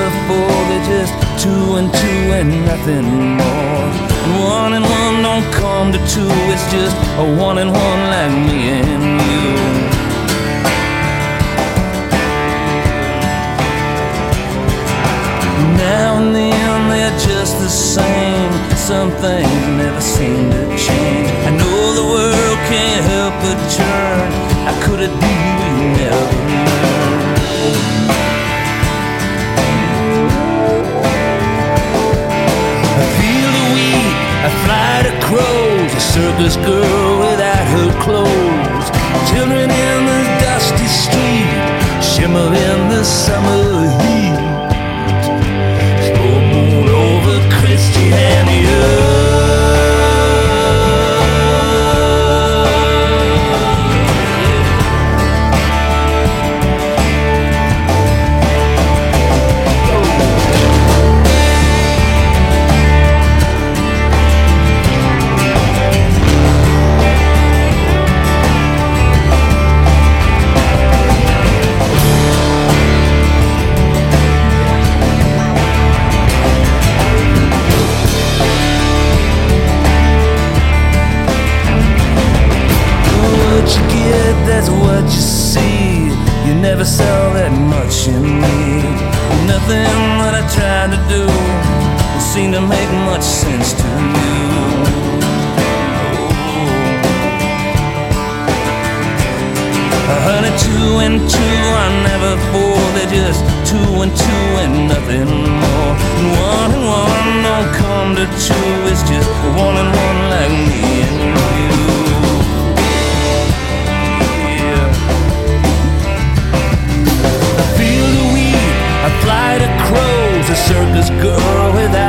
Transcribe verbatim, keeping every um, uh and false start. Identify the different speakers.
Speaker 1: four, they're just two and two and nothing more. One and one don't come to two, it's just a one and one like me and you. Now and then they're just the same. Some things never seem to change. I know the world can't help but turn. How could it be we never learn? I feel the wheat, I fly to crows, a circus girl without her clothes. Children in the dusty street, shimmer in the summer heat. Christiania. That's what you see. You never saw that much in me. Nothing that I tried to do seemed to make much sense to you. Oh. Honey, two and two are never four. They're just two and two and nothing more. And one and one don't come to two. It's just one and one like me and you. I fly to crows, a circus girl without